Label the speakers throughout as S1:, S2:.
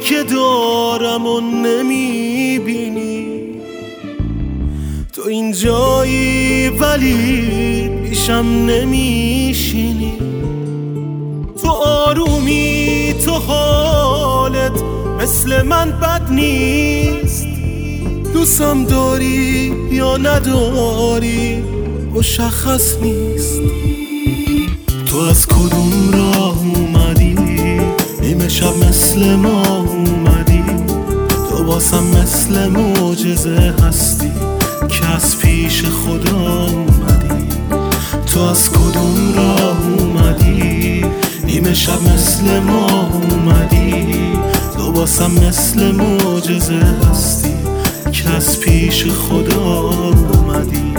S1: که دارم و نمیبینی. تو اینجایی ولی پیشم نمیشینی. تو آرومی، تو حالت مثل من بد نیست. دوستم داری یا نداری مشخص نیست. تو از کدوم راه اومدی؟ نیمه شب مثل ما اومدی. تو واسم مثل معجزه هستی که از پیش خدا اومدی. تو از کدوم راه اومدی؟ نیمه شب مثل ما اومدی. تو واسم مثل معجزه هستی که از پیش خدا اومدی.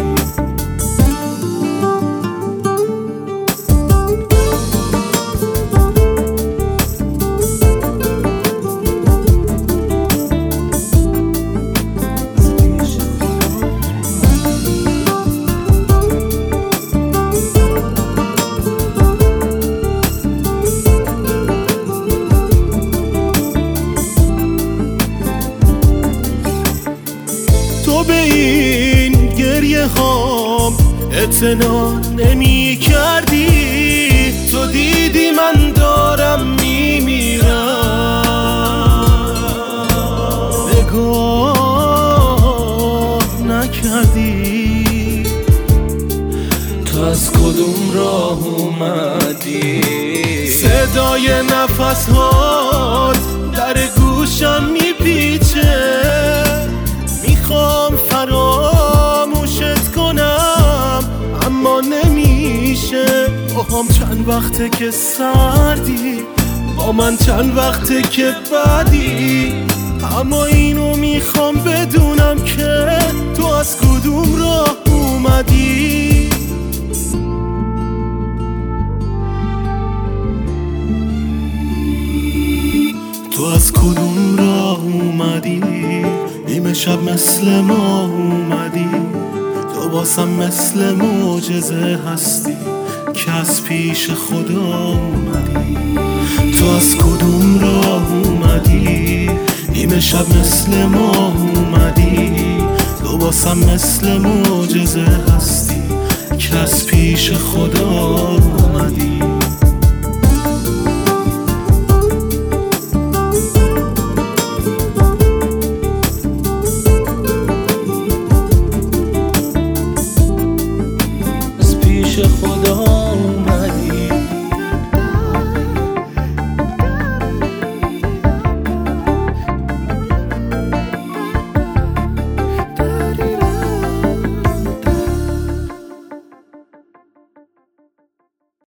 S1: تو به این گریه هام اعتنا نمی کردی. تو دیدی من دارم میمیرم، نگاه نکردی. تو از کدوم راه اومدی؟ صدای نفس هات در گوشم میپیچه. میخوام فراموشت کنم اما نمیشه. با هم چند وقته که سردی، با من چند وقته که بدی. اما اینو میخوام بدونم که تو از کدوم راه اومدی. تو از کدوم راه اومدی؟ نیمه شب مثل ما اومدی. تو واسم مثل معجزه هستی که از پیش خدا اومدی. تو از کدوم راه اومدی؟ نیمه شب مثل ما اومدی. تو واسم مثل معجزه هستی که از پیش خدا اومدی.